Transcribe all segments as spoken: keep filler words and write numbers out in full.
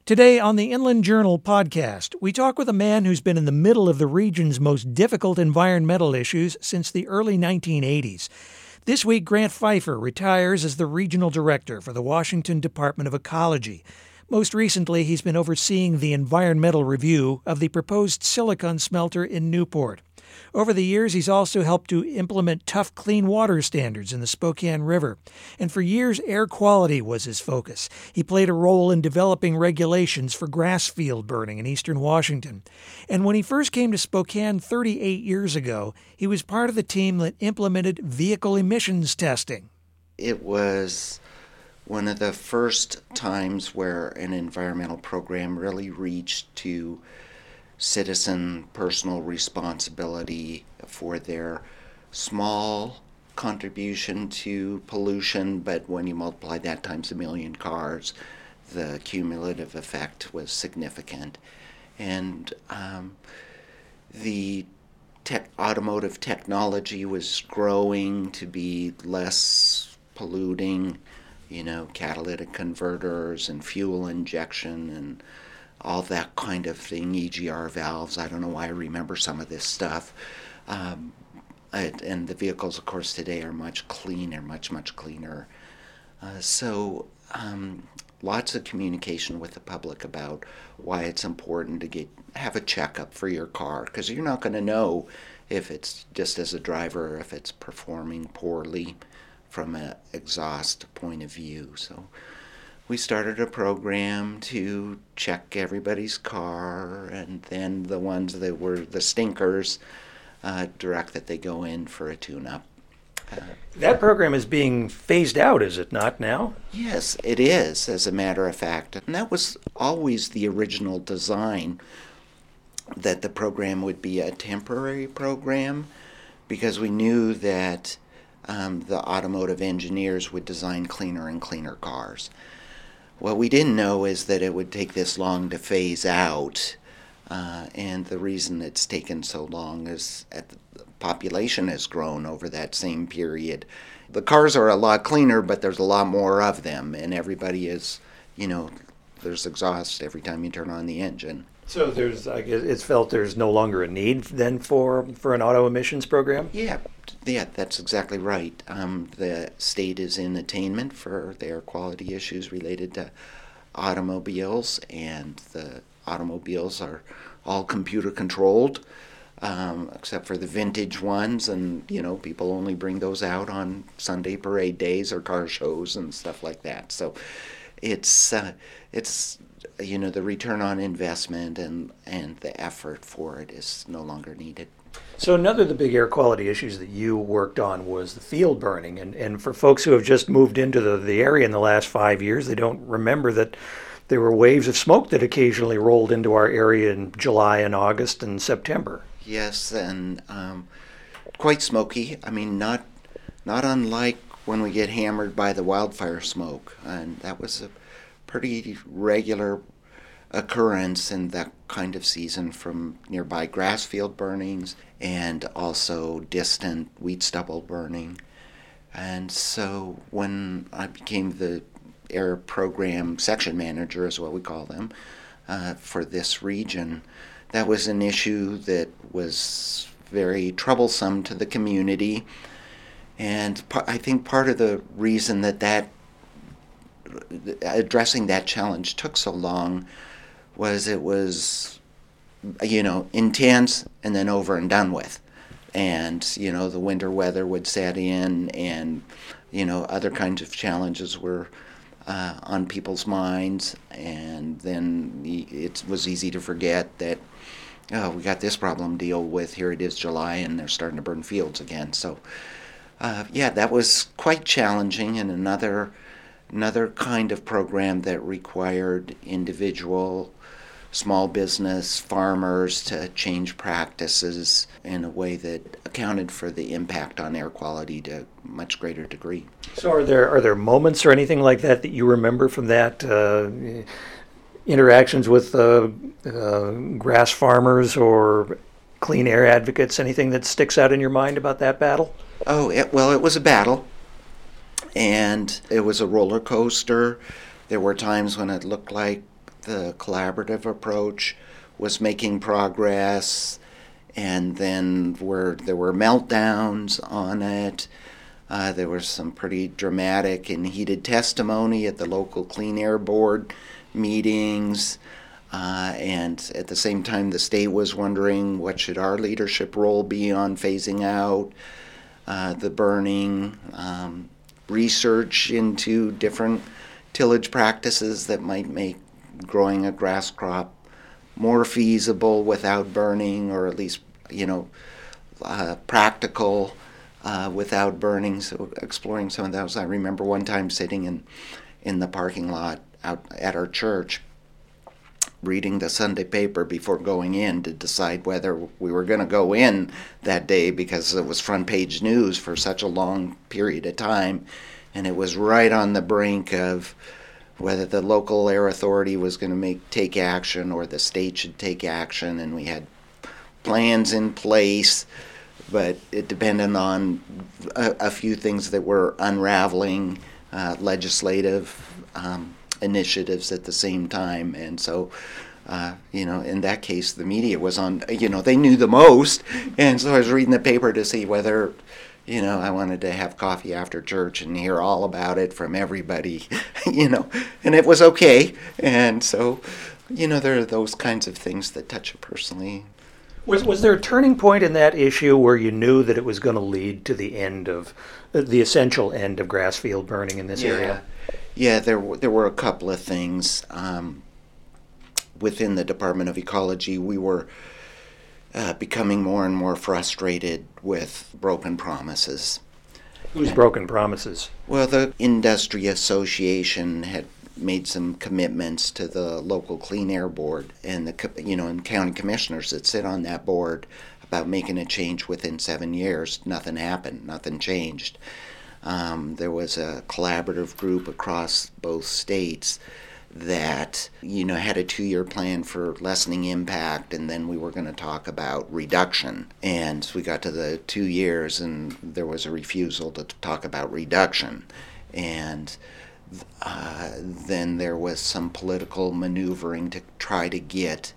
Today on the Inland Journal podcast, we talk with a man who's been in the middle of the region's most difficult environmental issues since the early nineteen eighties. This week, Grant Pfeiffer retires as the regional director for the Washington Department of Ecology. Most recently, he's been overseeing the environmental review of the proposed silicon smelter in Newport. Over the years, he's also helped to implement tough clean water standards in the Spokane River. And for years, air quality was his focus. He played a role in developing regulations for grass field burning in eastern Washington. And when he first came to Spokane thirty-eight years ago, he was part of the team that implemented vehicle emissions testing. It was one of the first times where an environmental program really reached to citizen personal responsibility for their small contribution to pollution, but when you multiply that times a million cars, the cumulative effect was significant. And um, the te- automotive technology was growing to be less polluting, you know, catalytic converters and fuel injection and all that kind of thing, E G R valves. I don't know why I remember some of this stuff. Um, and, and the vehicles, of course, today are much cleaner, much, much cleaner. Uh, so um, lots of communication with the public about why it's important to get have a checkup for your car, because you're not going to know if it's, just as a driver, if it's performing poorly from an exhaust point of view. So we started a program to check everybody's car, and then the ones that were the stinkers, uh, direct that they go in for a tune-up. Uh, that program is being phased out, is it not now? Yes, it is, as a matter of fact. And that was always the original design, that the program would be a temporary program, because we knew that um, the automotive engineers would design cleaner and cleaner cars. What we didn't know is that it would take this long to phase out, uh, and the reason it's taken so long is that the population has grown over that same period. The cars are a lot cleaner, but there's a lot more of them, and everybody is, you know, there's exhaust every time you turn on the engine. So there's, I guess, it's felt there's no longer a need then for, for an auto emissions program? Yeah, yeah, that's exactly right. Um, the state is in attainment for the air quality issues related to automobiles, and the automobiles are all computer controlled, um, except for the vintage ones, and you know, people only bring those out on Sunday parade days or car shows and stuff like that. So it's uh, it's you know, the return on investment and, and the effort for it is no longer needed. So another of the big air quality issues that you worked on was the field burning. And, and for folks who have just moved into the, the area in the last five years, they don't remember that there were waves of smoke that occasionally rolled into our area in July and August and September. Yes, and um, quite smoky. I mean, not not unlike when we get hammered by the wildfire smoke. And that was a pretty regular occurrence in that kind of season from nearby grass field burnings and also distant wheat stubble burning. And so when I became the air program section manager, is what we call them, uh, for this region, that was an issue that was very troublesome to the community. And I think part of the reason that that addressing that challenge took so long was it was, you know, intense and then over and done with. And, you know, the winter weather would set in, and, you know, other kinds of challenges were uh, on people's minds. And then it was easy to forget that, oh, we got this problem to deal with. Here it is July, and they're starting to burn fields again. So, uh, yeah, that was quite challenging, and another Another kind of program that required individual small business farmers to change practices in a way that accounted for the impact on air quality to a much greater degree. So are there are there moments or anything like that that you remember from that, uh, interactions with uh, uh, grass farmers or clean air advocates, anything that sticks out in your mind about that battle? Oh, it, well, it was a battle. And it was a roller coaster. There were times when it looked like the collaborative approach was making progress, and then were there were meltdowns on it. Uh, there was some pretty dramatic and heated testimony at the local Clean Air Board meetings, uh, and at the same time the state was wondering what should our leadership role be on phasing out uh, the burning, um, research into different tillage practices that might make growing a grass crop more feasible without burning, or at least, you know, uh, practical uh, without burning. So exploring some of those. I remember one time sitting in, in the parking lot out at our church, reading the Sunday paper before going in to decide whether we were going to go in that day, because it was front page news for such a long period of time, and it was right on the brink of whether the local air authority was going to make take action or the state should take action, and we had plans in place, but it depended on a, a few things that were unraveling, uh, legislative um, initiatives at the same time. And so, uh, you know, in that case, the media was on, you know, they knew the most, and so I was reading the paper to see whether, you know, I wanted to have coffee after church and hear all about it from everybody, you know, and it was okay. And so, you know, there are those kinds of things that touch you personally. Was was there a turning point in that issue where you knew that it was going to lead to the end of, the essential end of grass field burning in this yeah. area? Yeah, there, there were a couple of things. Um, within the Department of Ecology, we were Uh, becoming more and more frustrated with broken promises. Whose broken promises? Well, the Industry Association had made some commitments to the local Clean Air Board and the you know and county commissioners that sit on that board about making a change within seven years. Nothing happened. Nothing changed. Um, there was a collaborative group across both states that, you know, had a two-year plan for lessening impact, and then we were going to talk about reduction. And we got to the two years, and there was a refusal to talk about reduction. And uh, then there was some political maneuvering to try to get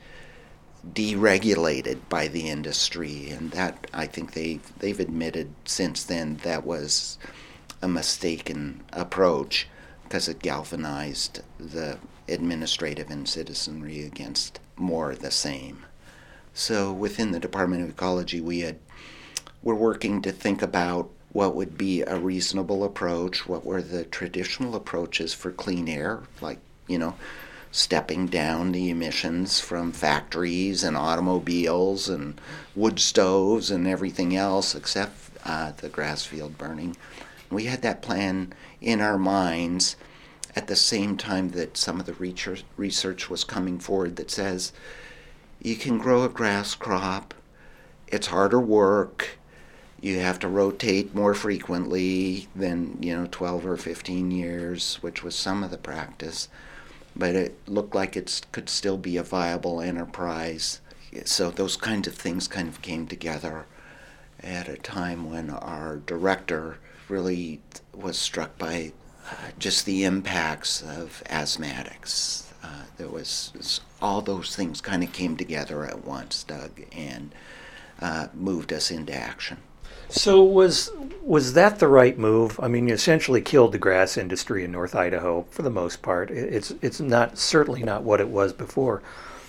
deregulated by the industry, and that, I think they they've admitted since then, that was a mistaken approach, because it galvanized the administrative and citizenry against more of the same. So within the Department of Ecology, we had we're working to think about what would be a reasonable approach, what were the traditional approaches for clean air, like, you know, stepping down the emissions from factories and automobiles and wood stoves and everything else except uh, the grass field burning. We had that plan in our minds at the same time that some of the research was coming forward that says you can grow a grass crop, it's harder work, you have to rotate more frequently than, you know, twelve or fifteen years, which was some of the practice, but it looked like it could still be a viable enterprise. So those kinds of things kind of came together at a time when our director really was struck by uh, just the impacts of asthmatics. Uh, there was, was all those things kind of came together at once, Doug, and uh, moved us into action. So was was that the right move? I mean, you essentially killed the grass industry in North Idaho for the most part. It's it's not certainly not what it was before.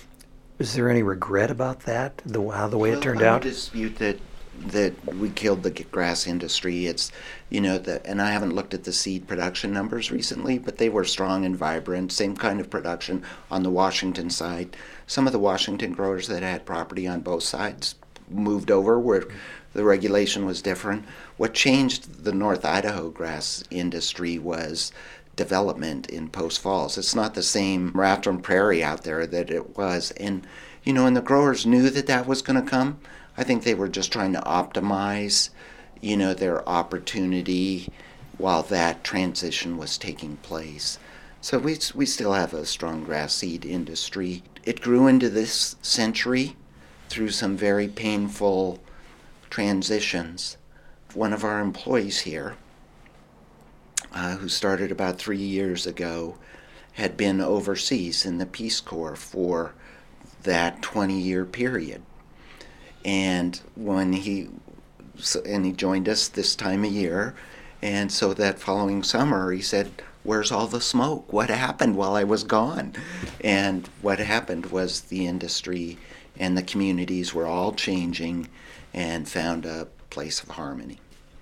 Is there any regret about that? The how the way well, it turned I out? I dispute that that we killed the grass industry. It's, you know, the, and I haven't looked at the seed production numbers recently, but they were strong and vibrant. Same kind of production on the Washington side. Some of the Washington growers that had property on both sides moved over where the regulation was different. What changed the North Idaho grass industry was development in Post Falls. It's not the same Rathdrum Prairie out there that it was. And, you know, and the growers knew that that was going to come. I think they were just trying to optimize, you know, their opportunity while that transition was taking place. So we we still have a strong grass seed industry. It grew into this century through some very painful transitions. One of our employees here, uh, who started about three years ago, had been overseas in the Peace Corps for that twenty-year period. And when he so, and he joined us this time of year, and so that following summer he said, "Where's all the smoke? What happened while I was gone?" And what happened was the industry and the communities were all changing and found a place of harmony.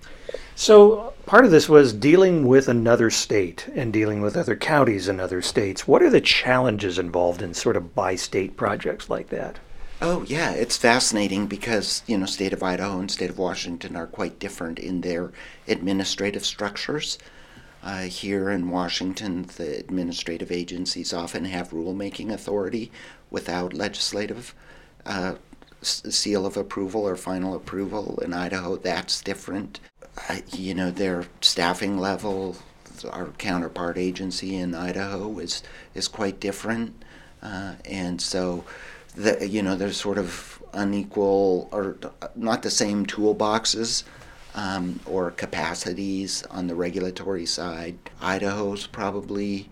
So part of this was dealing with another state and dealing with other counties in other states. What are the challenges involved in sort of bi-state projects like that? Oh, yeah, it's fascinating because, you know, state of Idaho and state of Washington are quite different in their administrative structures. Uh, here in Washington, the administrative agencies often have rulemaking authority without legislative uh, s- seal of approval or final approval. In Idaho, that's different. Uh, you know, their staffing level, our counterpart agency in Idaho is is quite different, uh, and so the, you know, there's sort of unequal or not the same toolboxes um, or capacities on the regulatory side. Idaho's probably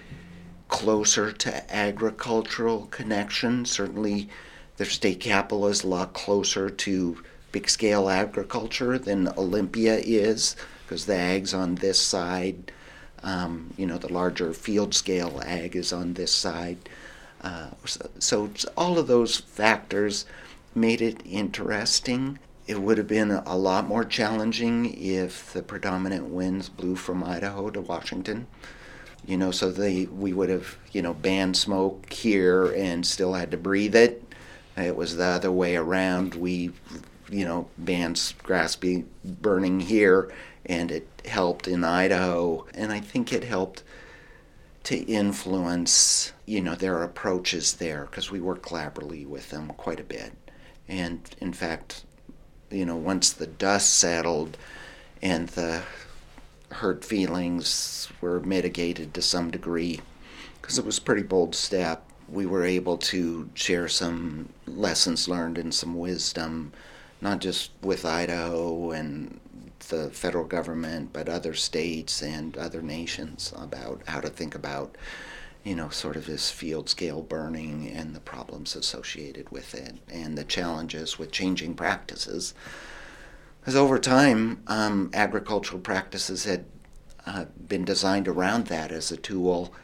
closer to agricultural connection. Certainly, their state capital is a lot closer to big-scale agriculture than Olympia is, because the ag's on this side. Um, you know, the larger field-scale ag is on this side. Uh, so, so all of those factors made it interesting. It would have been a lot more challenging if the predominant winds blew from Idaho to Washington. You know, so they we would have, you know, banned smoke here and still had to breathe it. It was the other way around. We, you know, banned grass be burning here, and it helped in Idaho. And I think it helped to influence, you know, their approaches there, because we work collaboratively with them quite a bit. And in fact, you know, once the dust settled and the hurt feelings were mitigated to some degree, because it was a pretty bold step, we were able to share some lessons learned and some wisdom, not just with Idaho and the federal government, but other states and other nations about how to think about, you know, sort of this field scale burning and the problems associated with it and the challenges with changing practices. Because over time, um, agricultural practices had uh, been designed around that as a tool,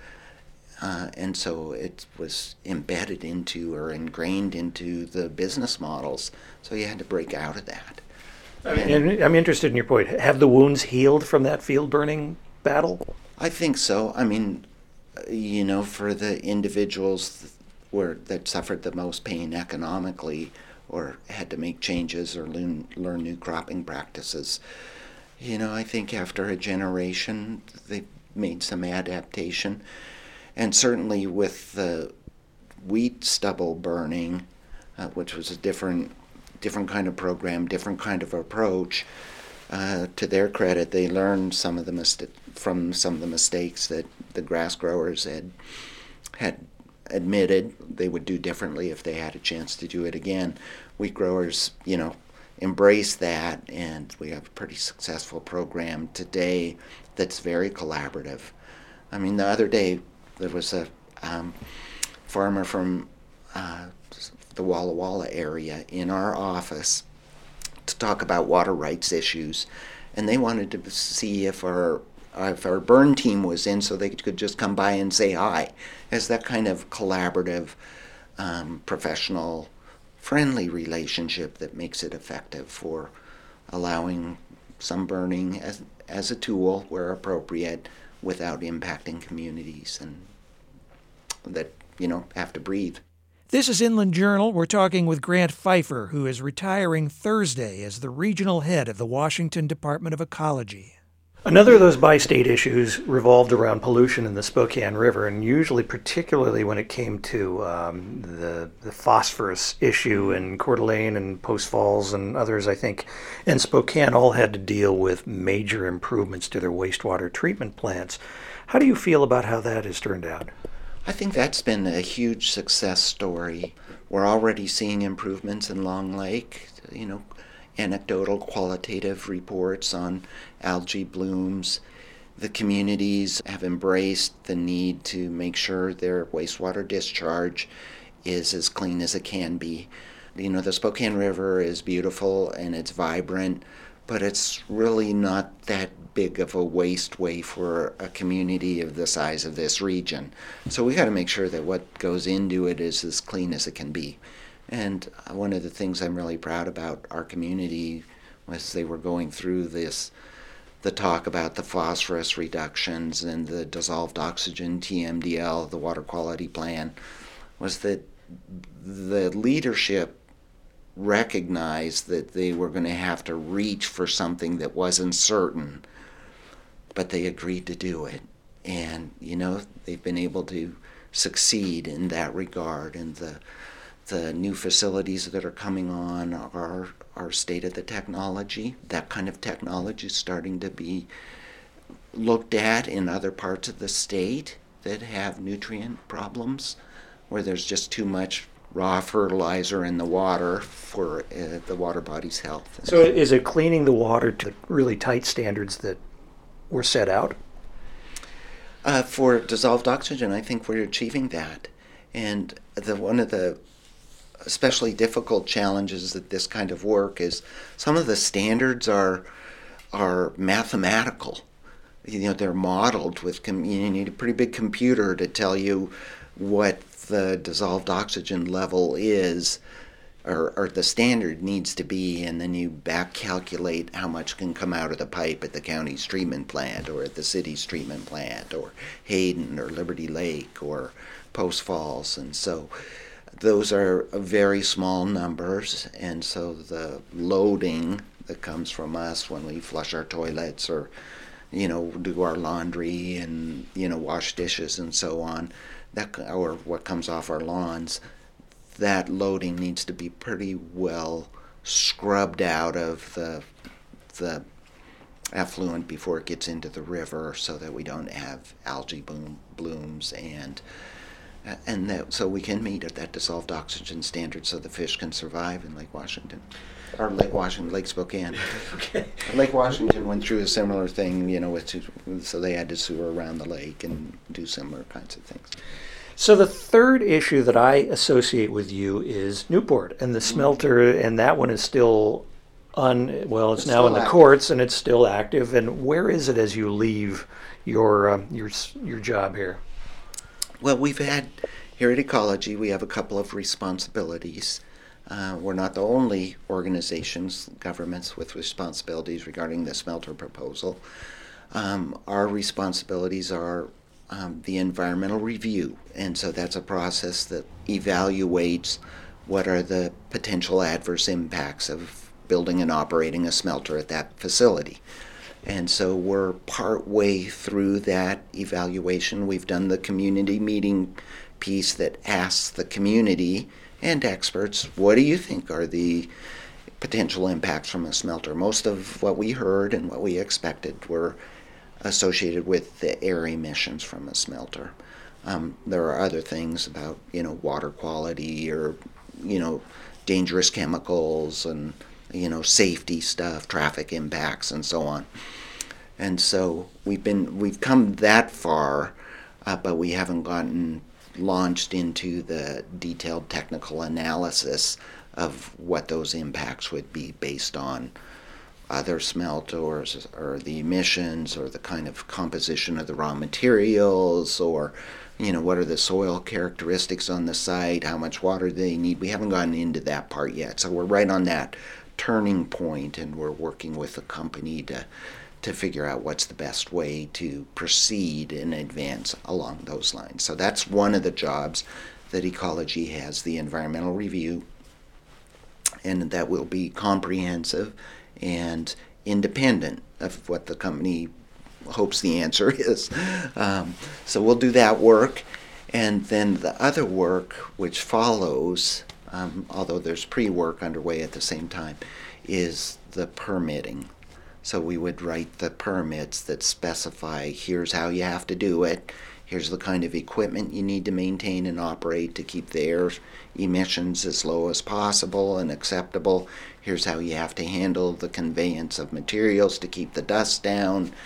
uh, and so it was embedded into or ingrained into the business models, so you had to break out of that. I mean, and I'm interested in your point. Have the wounds healed from that field burning battle? I think so. I mean, you know, for the individuals where that suffered the most pain economically or had to make changes or learn, learn new cropping practices, you know, I think after a generation they made some adaptation. And certainly with the wheat stubble burning, uh, which was a different different kind of program, different kind of approach. Uh, to their credit, they learned some of the mist- from some of the mistakes that the grass growers had had admitted they would do differently if they had a chance to do it again. Wheat growers, you know, embrace that, and we have a pretty successful program today that's very collaborative. I mean, the other day there was a um, farmer from uh, the Walla Walla area in our office to talk about water rights issues, and they wanted to see if our if our burn team was in so they could just come by and say hi, as that kind of collaborative, um, professional, friendly relationship that makes it effective for allowing some burning as as a tool where appropriate without impacting communities and that, you know, have to breathe. This is Inland Journal. We're talking with Grant Pfeiffer, who is retiring Thursday as the regional head of the Washington Department of Ecology. Another of those bi-state issues revolved around pollution in the Spokane River, and usually particularly when it came to um, the, the phosphorus issue in Coeur d'Alene and Post Falls and others, I think, and Spokane all had to deal with major improvements to their wastewater treatment plants. How do you feel about how that has turned out? I think that's been a huge success story. We're already seeing improvements in Long Lake, you know, anecdotal qualitative reports on algae blooms. The communities have embraced the need to make sure their wastewater discharge is as clean as it can be. You know, the Spokane River is beautiful and it's vibrant, but it's really not that big of a wasteway for a community of the size of this region. So we got to make sure that what goes into it is as clean as it can be. And one of the things I'm really proud about our community was they were going through this, the talk about the phosphorus reductions and the dissolved oxygen, T M D L, the water quality plan, was that the leadership recognized that they were going to have to reach for something that wasn't certain, but they agreed to do it. And, you know, they've been able to succeed in that regard. And the the new facilities that are coming on are, are state of the technology. That kind of technology is starting to be looked at in other parts of the state that have nutrient problems, where there's just too much raw fertilizer in the water for uh, the water body's health. So is it cleaning the water to really tight standards that were set out? Uh, for dissolved oxygen, I think we're achieving that. And the one of the especially difficult challenges that this kind of work is some of the standards are are mathematical. You know, they're modeled with, com- you need a pretty big computer to tell you what the dissolved oxygen level is, or, or the standard needs to be, and then you back calculate how much can come out of the pipe at the county's treatment plant or at the city's treatment plant or Hayden or Liberty Lake or Post Falls. And so those are very small numbers, and so the loading that comes from us when we flush our toilets or, you know, do our laundry and, you know, wash dishes and so on, that or what comes off our lawns, that loading needs to be pretty well scrubbed out of the the effluent before it gets into the river, so that we don't have algae bloom, blooms and and that so we can meet at that dissolved oxygen standard, so the fish can survive in Lake Washington. Or Lake Washington, Lake Spokane. Okay. Lake Washington went through a similar thing, you know, with, so they had to sewer around the lake and do similar kinds of things. So the third issue that I associate with you is Newport and the smelter, and that one is still un, well, it's, It's now in still the active. courts and it's still active. And where is it as you leave your uh, your your job here? Well, we've had, here at Ecology, we have a couple of responsibilities. Uh, we're not the only organizations, governments, with responsibilities regarding the smelter proposal. Um, our responsibilities are um, the environmental review, and so that's a process that evaluates what are the potential adverse impacts of building and operating a smelter at that facility. And so we're part way through that evaluation. We've done the community meeting piece that asks the community and experts, what do you think are the potential impacts from a smelter? Most of what we heard and what we expected were associated with the air emissions from a smelter. Um, there are other things about, you know, water quality or, you know, dangerous chemicals and, you know, safety stuff, traffic impacts, and so on. And so we've been we've come that far, uh, but we haven't gotten launched into the detailed technical analysis of what those impacts would be based on other smelters or the emissions or the kind of composition of the raw materials, or, you know, what are the soil characteristics on the site, how much water do they need. We haven't gotten into that part yet. So we're right on that turning point, and we're working with a company to to figure out what's the best way to proceed and advance along those lines. So that's one of the jobs that Ecology has, the environmental review, and that will be comprehensive and independent of what the company hopes the answer is. Um, so we'll do that work, and then the other work which follows, um, although there's pre-work underway at the same time, is the permitting. So we would write the permits that specify, here's how you have to do it, here's the kind of equipment you need to maintain and operate to keep the air emissions as low as possible and acceptable, here's how you have to handle the conveyance of materials to keep the dust down,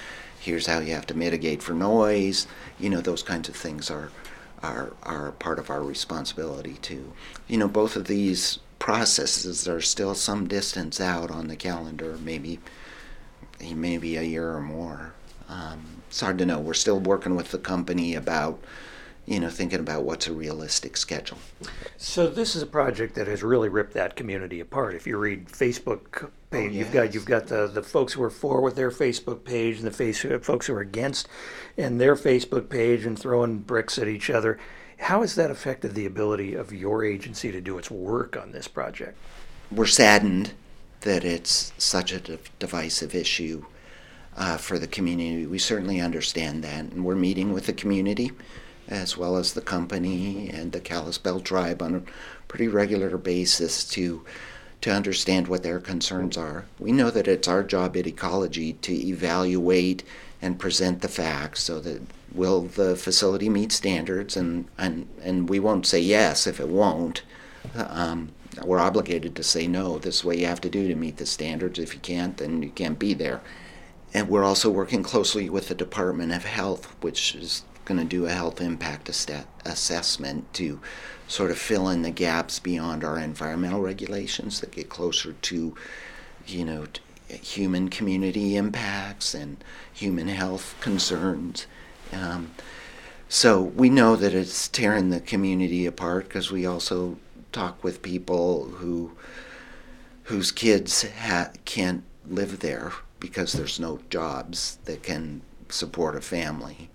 here's how you have to mitigate for noise. You know, those kinds of things are are are part of our responsibility too. You know, both of these processes are still some distance out on the calendar, maybe maybe a year or more. Um, it's hard to know. We're still working with the company about, you know, thinking about what's a realistic schedule. So this is a project that has really ripped that community apart. If you read Facebook page, Oh, you've got yes. you've got the, the folks who are for with their Facebook page and the face, folks who are against and their Facebook page and throwing bricks at each other. How has that affected the ability of your agency to do its work on this project? We're saddened that it's such a div- divisive issue uh, for the community. We certainly understand that, and we're meeting with the community as well as the company and the Kalispell tribe on a pretty regular basis to to understand what their concerns are. We know that it's our job at Ecology to evaluate and present the facts so that will the facility meet standards, and, and, and we won't say yes if it won't. Um, we're obligated to say no, this is what you have to do to meet the standards. If you can't, then you can't be there. And we're also working closely with the Department of Health, which is going to do a health impact ass- assessment to sort of fill in the gaps beyond our environmental regulations that get closer to, you know, t- human community impacts and human health concerns. Um, so we know that it's tearing the community apart because we also talk with people who whose kids ha- can't live there because there's no jobs that can support a family.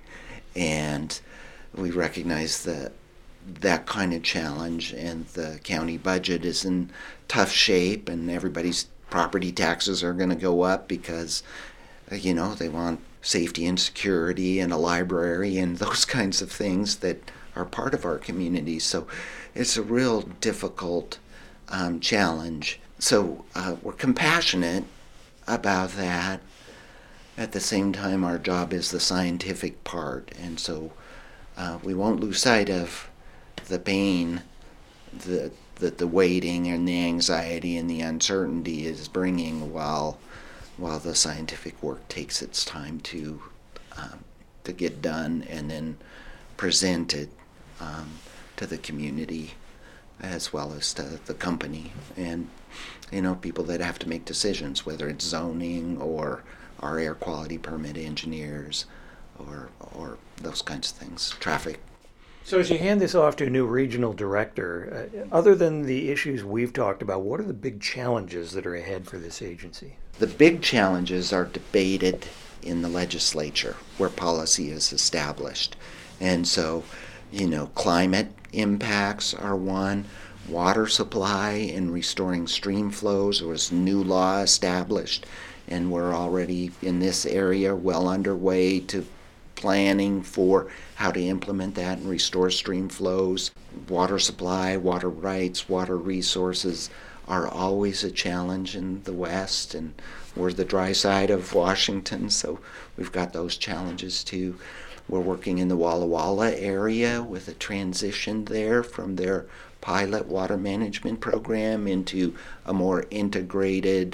And we recognize that that kind of challenge, and the county budget is in tough shape, and everybody's property taxes are going to go up because, you know, they want safety and security and a library and those kinds of things that are part of our community. So it's a real difficult um, challenge. So uh, we're compassionate about that. At the same time, our job is the scientific part, and so uh, we won't lose sight of the pain that the, the waiting and the anxiety and the uncertainty is bringing while while the scientific work takes its time to um, to get done and then presented um, to the community as well as to the company and, you know, people that have to make decisions, whether it's zoning or our air quality permit engineers or or those kinds of things, traffic. So as you hand this off to a new regional director, uh, other than the issues we've talked about, what are the big challenges that are ahead for this agency? The big challenges are debated in the legislature where policy is established. And so, you know, climate impacts are one. Water supply and restoring stream flows was new law established, and we're already in this area well underway to planning for how to implement that and restore stream flows. Water supply, water rights, water resources are always a challenge in the West, and we're the dry side of Washington, so we've got those challenges too. We're working in the Walla Walla area with a transition there from their pilot water management program into a more integrated,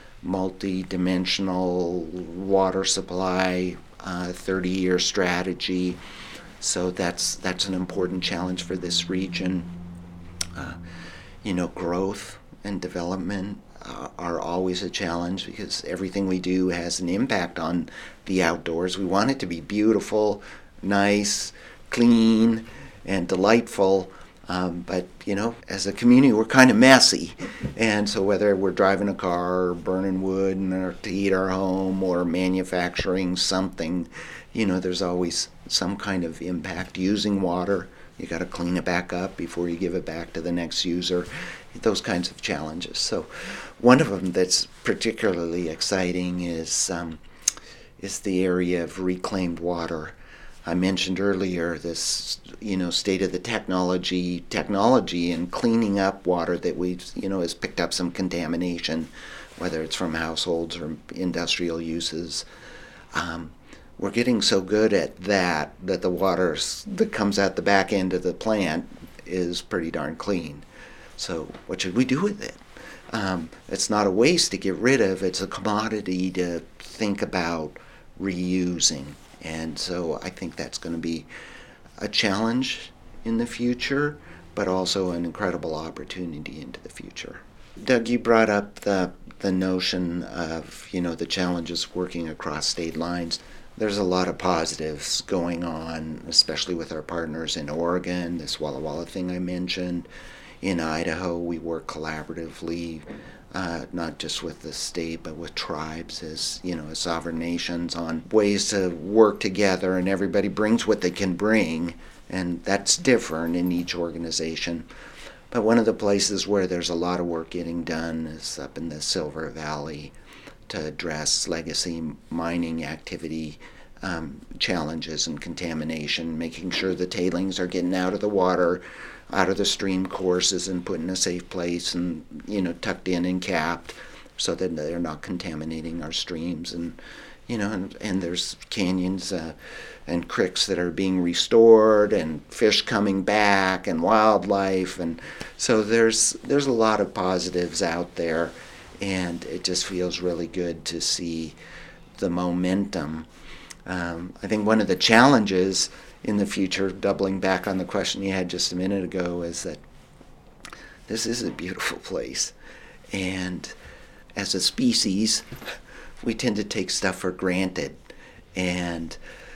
multi-dimensional water supply uh, thirty-year strategy. So that's that's an important challenge for this region. Uh, you know, growth and development uh, are always a challenge because everything we do has an impact on the outdoors. We want it to be beautiful, nice, clean, and delightful. Um, but, you know, as a community, we're kind of messy. And so whether we're driving a car or burning wood in our, to heat our home or manufacturing something, you know, there's always some kind of impact. Using water, you got to clean it back up before you give it back to the next user. Those kinds of challenges. So one of them that's particularly exciting is um, is the area of reclaimed water. I mentioned earlier this, you know, state of the technology, technology and cleaning up water that we've, you know, has picked up some contamination, whether it's from households or industrial uses. Um, we're getting so good at that that the water that comes out the back end of the plant is pretty darn clean. So what should we do with it? Um, it's not a waste to get rid of. It's a commodity to think about reusing. And so I think that's going to be a challenge in the future, but also an incredible opportunity into the future. Doug, you brought up the the notion of, you know, the challenges working across state lines. There's a lot of positives going on, especially with our partners in Oregon, this Walla Walla thing I mentioned. In Idaho, we work collaboratively, uh, not just with the state, but with tribes as, you know, as sovereign nations on ways to work together, and everybody brings what they can bring, and that's different in each organization. But one of the places where there's a lot of work getting done is up in the Silver Valley to address legacy mining activity um, challenges and contamination, making sure the tailings are getting out of the water, out of the stream courses, and put in a safe place and, you know, tucked in and capped so that they're not contaminating our streams. And, you know, and, and there's canyons uh, and creeks that are being restored, and fish coming back, and wildlife, and so there's there's a lot of positives out there, and it just feels really good to see the momentum. Um, I think one of the challenges in the future, doubling back on the question you had just a minute ago, is that this is a beautiful place, and as a species, we tend to take stuff for granted, and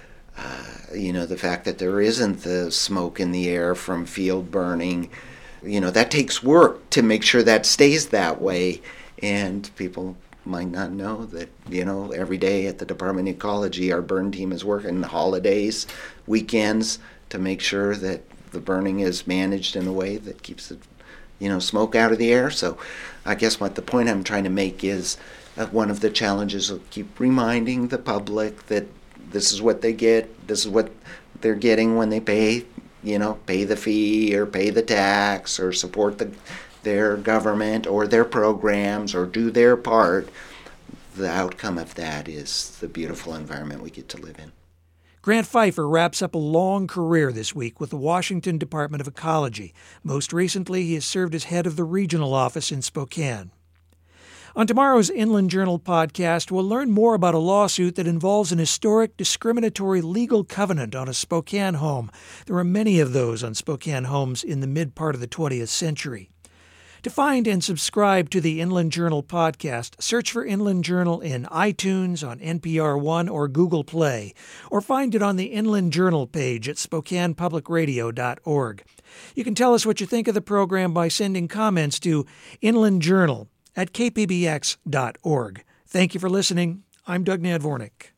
uh, you know, the fact that there isn't the smoke in the air from field burning, you know, that takes work to make sure that stays that way, and people might not know that, you know, every day at the Department of Ecology, our burn team is working holidays, weekends, to make sure that the burning is managed in a way that keeps the, you know, smoke out of the air. So I guess what the point I'm trying to make is uh, one of the challenges will keep reminding the public that this is what they get, this is what they're getting when they pay, you know, pay the fee or pay the tax or support the their government or their programs or do their part. The outcome of that is the beautiful environment we get to live in. Grant Pfeiffer wraps up a long career this week with the Washington Department of Ecology. Most recently, he has served as head of the regional office in Spokane. On tomorrow's Inland Journal podcast, we'll learn more about a lawsuit that involves an historic discriminatory legal covenant on a Spokane home. There were many of those on Spokane homes in the mid-part of the twentieth century. To find and subscribe to the Inland Journal podcast, search for Inland Journal in iTunes, on N P R One, or Google Play, or find it on the Inland Journal page at spokane public radio dot org. You can tell us what you think of the program by sending comments to Inland Journal at k p b x dot org. Thank you for listening. I'm Doug Nadvornik.